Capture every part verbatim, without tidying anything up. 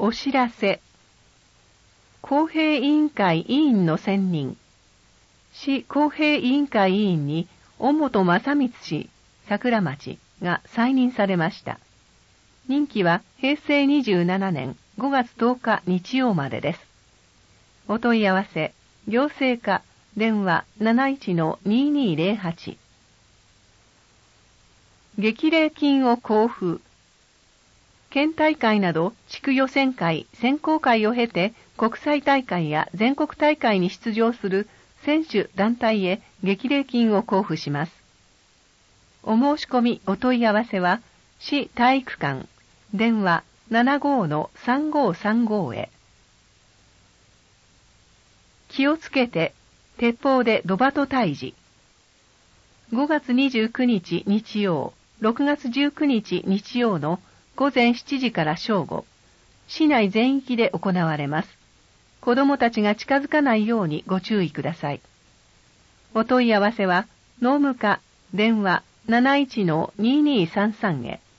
お知らせ。公平委員会委員の選任。市公平委員会委員に、尾本正光氏、桜町が再任されました。任期はへいせいにじゅうななねんごがつとおか日曜までです。お問い合わせ、行政課、電話 なないちのにーにーぜろはち。激励金を交付。県大会など地区予選会、選考会を経て国際大会や全国大会に出場する選手団体へ激励金を交付します。お申し込みお問い合わせは、市体育館、電話 ななごのさんごさんご へ。気をつけて、鉄砲でドバト退治。ごがつにじゅうくにち日曜、ろくがつじゅうくにち日曜のごぜんしちじから正午、市内全域で行われます。子供たちが近づかないようにご注意ください。お問い合わせは、農務課、電話 なないちのにーにーさんさん へ。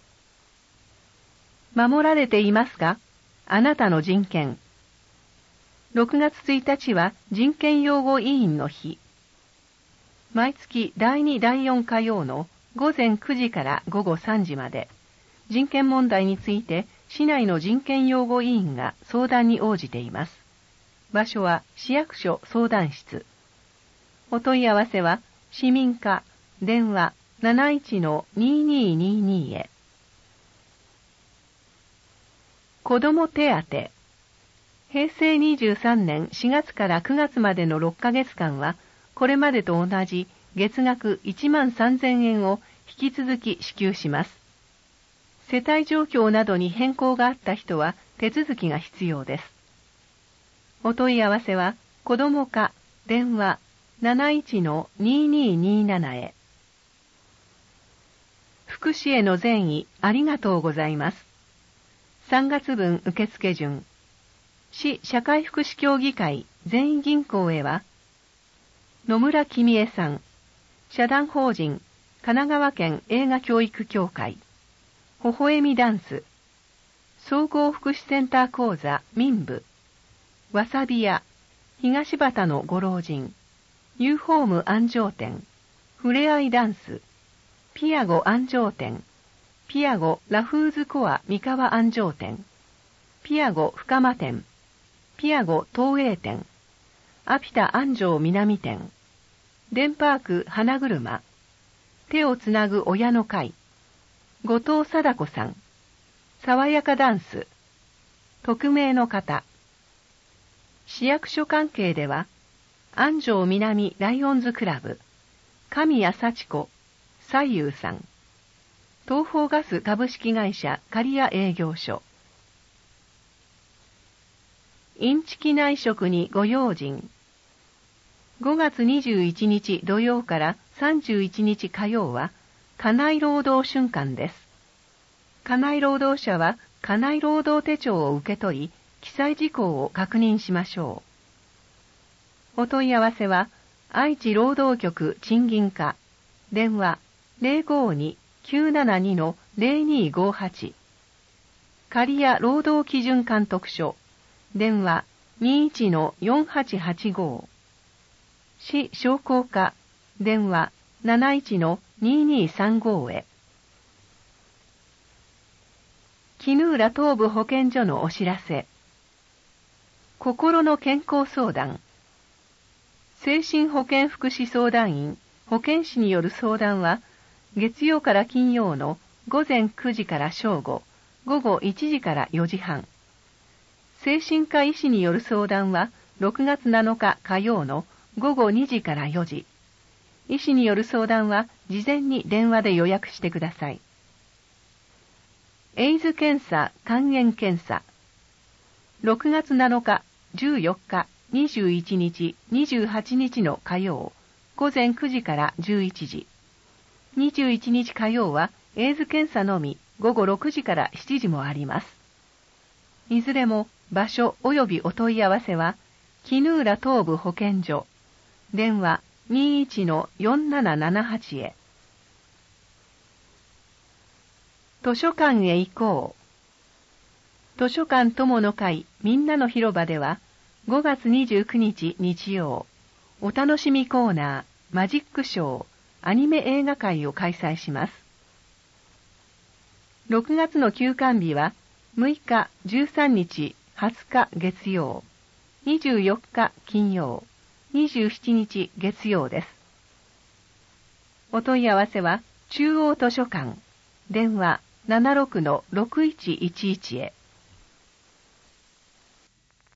守られていますか？あなたの人権。ろくがつついたちは人権擁護委員の日。毎月だいにだいよん火曜のごぜんくじからごごさんじまで、人権問題について市内の人権擁護委員が相談に応じています。場所は市役所相談室。お問い合わせは市民課、電話 なないちのにーにーにーにー へ。子ども手当。へいせいにじゅうさんねんしがつからくがつまでのろっかげつかんは、これまでと同じ月額いちまんさんぜんえんを引き続き支給します。世帯状況などに変更があった人は手続きが必要です。お問い合わせは、子ども課、電話 なないちのにーにーにーなな へ。福祉への善意ありがとうございます。さんがつぶん受付順。市社会福祉協議会善意銀行へは、野村君江さん、社団法人神奈川県映画教育協会、微笑みダンス、総合福祉センター講座民部、わさび屋、東畑のご老人、ユーホーム安城店、ふれあいダンス、ピアゴ安城店、ピアゴラフーズコア三河安城店、ピアゴ深間店、ピアゴ東映店、アピタ安城南店、デンパーク花車、手をつなぐ親の会、後藤貞子さん、爽やかダンス、匿名の方。市役所関係では、安城南ライオンズクラブ、神谷幸子、西友さん、東方ガス株式会社刈谷営業所。インチキ内職にご用心。ごがつにじゅういちにち土曜からさんじゅういちにち火曜は、家内労働春間です。家内労働者は家内労働手帳を受け取り、記載事項を確認しましょう。お問い合わせは、愛知労働局賃金課、電話 ゼロごにきゅうななにのゼロにごはち、刈谷労働基準監督署、電話 にいちのよんはちはちご、市商工課、電話 なないちのにーにーさんご へ。絹浦東部保健所のお知らせ。心の健康相談。精神保健福祉相談員、保健師による相談は、月曜から金曜のごぜんくじから正午、ごごいちじからよじはん。精神科医師による相談は、ろくがつなのか火曜のごごにじからよじ。医師による相談は、事前に電話で予約してください。エイズ検査、肝炎検査。ろくがつなのか、じゅうよっか、にじゅういちにち、にじゅうはちにちの火曜、ごぜんくじからじゅういちじ。にじゅういちにち火曜は、エイズ検査のみ、ごごろくじからしちじもあります。いずれも、場所及びお問い合わせは、絹浦東部保健所、電話 にいちのよんななななはち へ。図書館へ行こう。 図書館友の会みんなの広場では、ごがつにじゅうくにち日曜、お楽しみコーナー、マジックショー、アニメ映画会を開催します。ろくがつの休館日は、むいか、じゅうさんにち、はつか月曜、にじゅうよっか金曜、にじゅうしちにち月曜です。お問い合わせは、中央図書館、電話 ななじゅうろくのろくいちいちいち へ。